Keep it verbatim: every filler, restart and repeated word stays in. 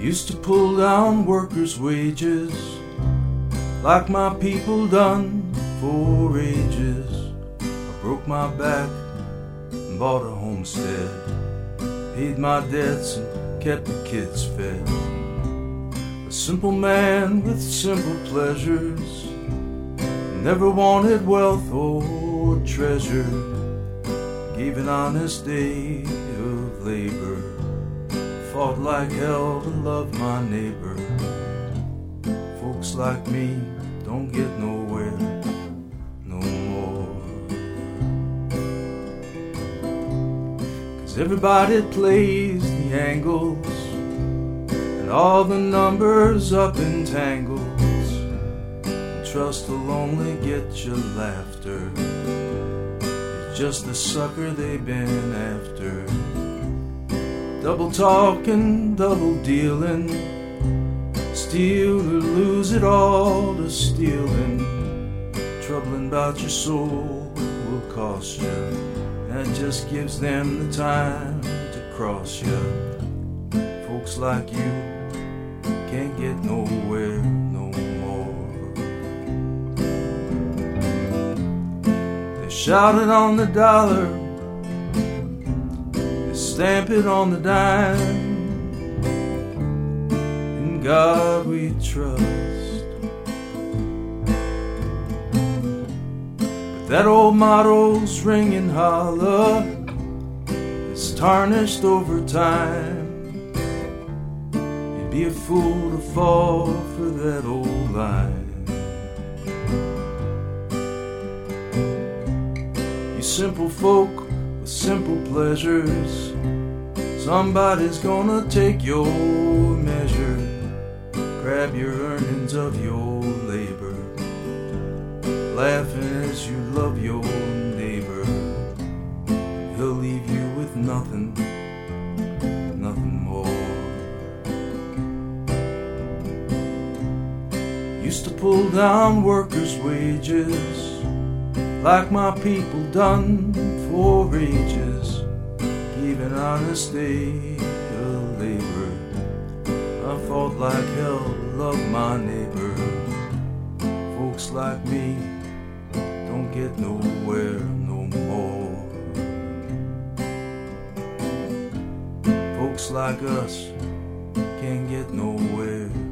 Used to pull down workers' wages like my people done for ages. I broke my back and bought a homestead, paid my debts and kept the kids fed. A simple man with simple pleasures, never wanted wealth or treasure. Gave an honest day of labor, fought like hell to love my neighbor. Folks like me don't get nowhere no more, 'cause everybody plays the angles and all the numbers up in tangles, and trust will only get your laughter. It's just the sucker they've been after. Double talking, double dealing, steal or lose it all to stealing. Troubling about your soul will cost you, that just gives them the time to cross you. Folks like you can't get nowhere no more. They shouted on the dollar, stamp it on the dime. In God we trust. But that old motto's ringing hollow, it's tarnished over time. You'd be a fool to fall for that old line. You simple folk with simple pleasures, somebody's gonna take your measure, grab your earnings of your labor, laughing as you love your neighbor. He'll leave you with nothing, nothing more. Used to pull down workers' wages like my people done for ages. Gave an honest day of labor, I fought like hell to love my neighbor. Folks like me don't get nowhere no more. Folks like us can't get nowhere